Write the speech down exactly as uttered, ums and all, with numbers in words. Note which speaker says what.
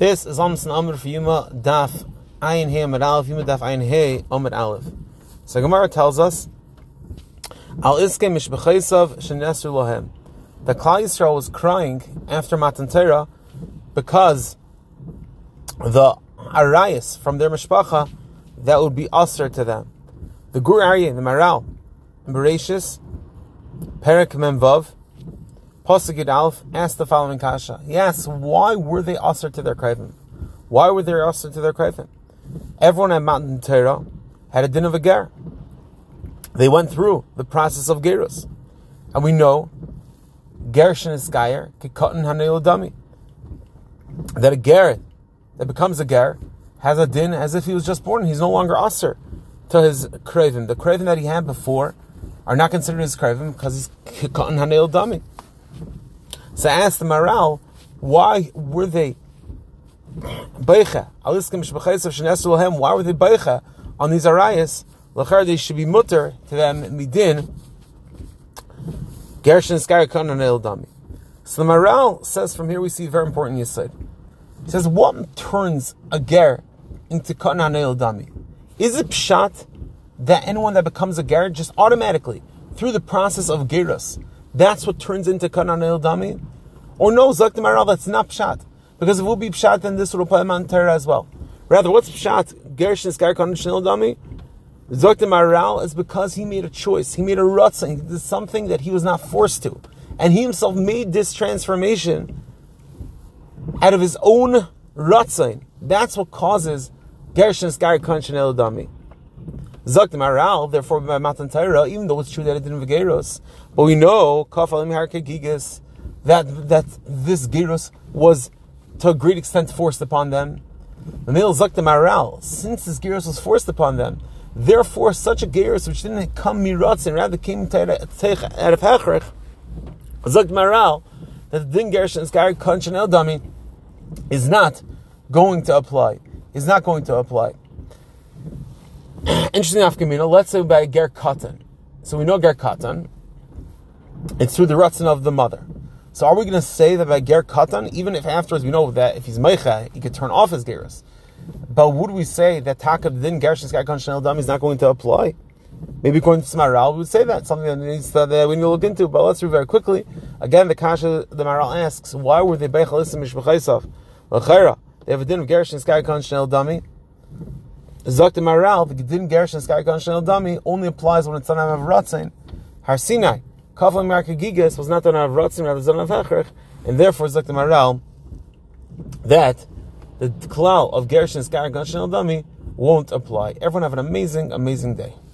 Speaker 1: This is Amson Amr for Yuma Daf Ayin Hey Amid Aleph, Yuma Daf Ayin Hey Amid Aleph. So Gemara tells us, Al Iske Mishbechaisav Shenesru Lohem. The Klal Yisrael was crying after Matan Torah because the arayas from their mishpacha that would be usher to them. The Gur Aryeh, the Maral, in Bereshis, Perek Mem Vav, Pasuk Yud Aleph, asked the following kasha. He asks, why were they usher to their krivim? Why were they usher to their krivim? Everyone at Matan Torah had a din of a ger. They went through the process of gerus, and we know Gershon is gayer, kikotin hanel dami. That a ger that becomes a ger has a din as if he was just born. He's no longer usher to his krivim. The krivim that he had before are not considered his krivim because he's kikotin hanel dami. So I asked the Maral, why were they beicha? Why were they beicha on these arayas? L'char they should be mutter to them midin. Gershon skar kan hanel dami. So the Maral says from here we see a very important yesod. He says, what turns a ger into kan hanel dami? Is it pshat that anyone that becomes a ger just automatically through the process of gerus, that's what turns into kan hanel dami? Or no, Zak the Maral, that's not pshat. Because if it would be pshat, then this would apply to Matan Torah as well. Rather, what's pshat? Gershon skar kan hanel dami? Zak the Maral is because he made a choice. He made a rutzah. He did something that he was not forced to. And he himself made this transformation out of his own rutzah. That's what causes Gershon skar kan hanel dami. Zak the Maral, therefore, by Matan Torah, even though it's true that it didn't v'geros, but we know that that this gerus was to a great extent forced upon them. The male Zak the Maral, since this gerus was forced upon them, therefore such a gerus which didn't come miratz and rather came out of hechrech, Zak the Maral, that the din gershon skar kan hanel dami is not going to apply. Is not going to apply. Interesting afkamina. Let's say by ger katan. So we know ger katan. It's through the rutzin of the mother. So are we going to say that by ger katan, even if afterwards we know that if he's meicha, he could turn off his gerus? But would we say that takab din gershon skar kan hanel dami is not going to apply? Maybe according to Maral, we would say that something that needs to, that we need to look into. But let's read very quickly. Again, the kasha the Maral asks, why were they beichal isim mishbechaisav? L'chayra, they have a din of gershon skar kan hanel dami. Zok the Maral, the din gershon skar kan hanel dami only applies when it's done out of ratzin. Har Sinai, kafel marka gigas was not done out of ratzin, rather done out of hechrech, and therefore Zok the Maral that the klal of gershon skar kan hanel dami won't apply. Everyone have an amazing, amazing day.